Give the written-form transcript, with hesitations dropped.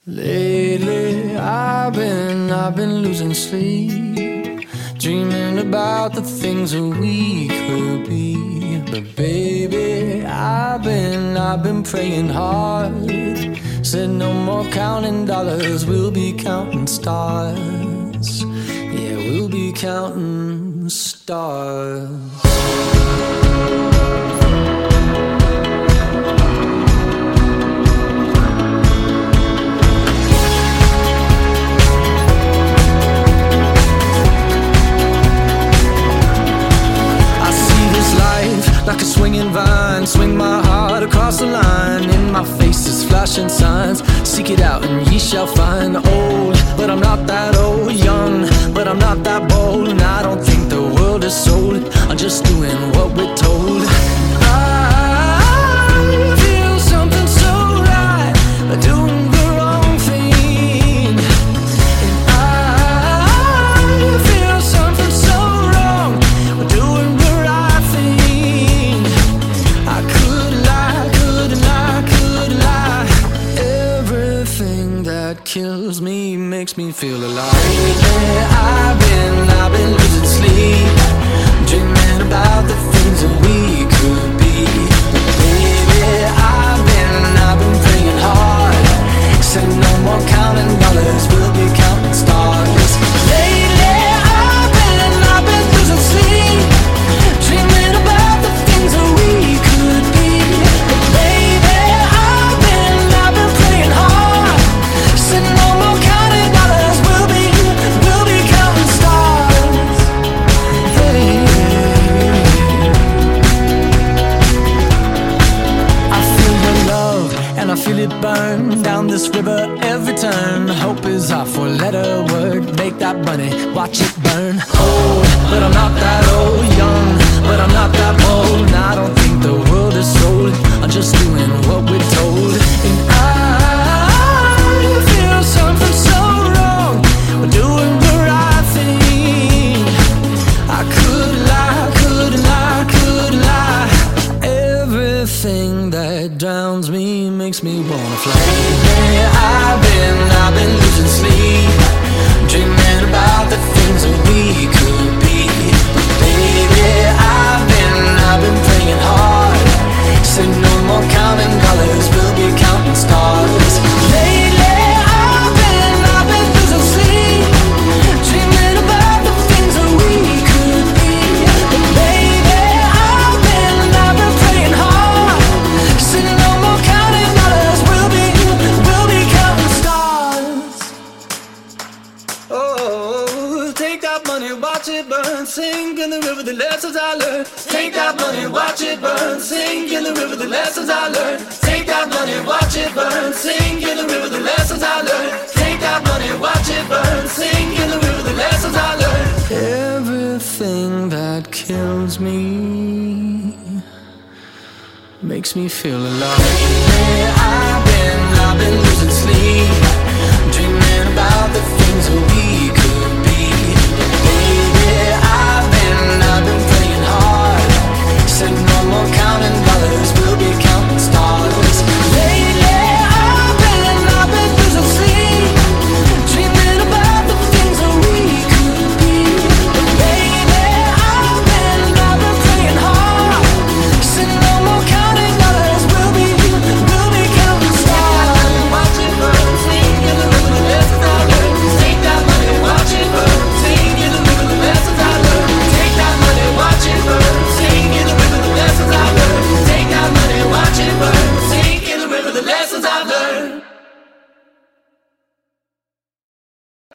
Lately I've been losing sleep, dreaming about the things that we could be. But baby, I've been praying hard. Said no more counting dollars, we'll be counting stars. Yeah, we'll be counting stars. Like a swinging vine, swing my heart across the line. In my face is flashing signs. Seek it out and ye shall find. Old, but I'm not that old. Young, but I'm not that bold. And I don't think the world is sold. I'm just doing what we're told. I feel something so right, doing the wrong thing. And I feel something so wrong, doing the right thing. I could lie. Everything that kills me makes me feel alive. Lately I've been losing sleep, dreaming about the things that we could be. Baby, I've been praying hard. Said no more counting dollars, we'll be counting stars. Lately I've been losing sleep, dreaming about the things that we could be. But baby, I've been praying hard. Said no more counting dollars, we'll be counting stars. Hey. I feel your love and I feel it burn down this river every turn. Hope is our four-letter word. Make that money, watch it burn. Old, but I'm not that old. Young, but I'm not that bold. And I don't think the world is sold. I'm just doing what we're told. And I feel something so wrong, we're doing the right thing. I could lie. Everything that drowns me makes me wanna fly. Lately I've been losing sleep, dreaming about the things that we could be. Baby, I've been praying hard. Said no more counting dollars, we'll be counting stars. Lately I've been losing sleep, dreaming about the things that we could be. But baby, I've been praying hard. Said no more counting dollars, we'll be counting stars. Oh, take that money, watch it burn, sink in the river, the lessons I learned. Take that money, watch it burn, sink in the river, the lessons I learned. Take that money, watch it burn, sink in the river, the lessons I learned. Take that money, watch it burn, sink in the river, the lessons I learned. Everything that kills me makes me feel alive. Lately I've been losing sleep, dreaming about the things that we could be. Baby, I've been praying hard. Said no more counting dollars, we'll be counting stars. Lately I've been losing sleep, dreaming about the things that we could be. But baby, I've been praying hard. Said no more counting dollars, we'll be counting stars. Watch it burn, sing in the river, the lessons I learned. Take that money, watch it burn, sing in the river, the lessons I learned. Take that money, watch it burn, sing in the river, the lessons I learned. Take that money, watch it burn, sing in the river, the lessons I learned.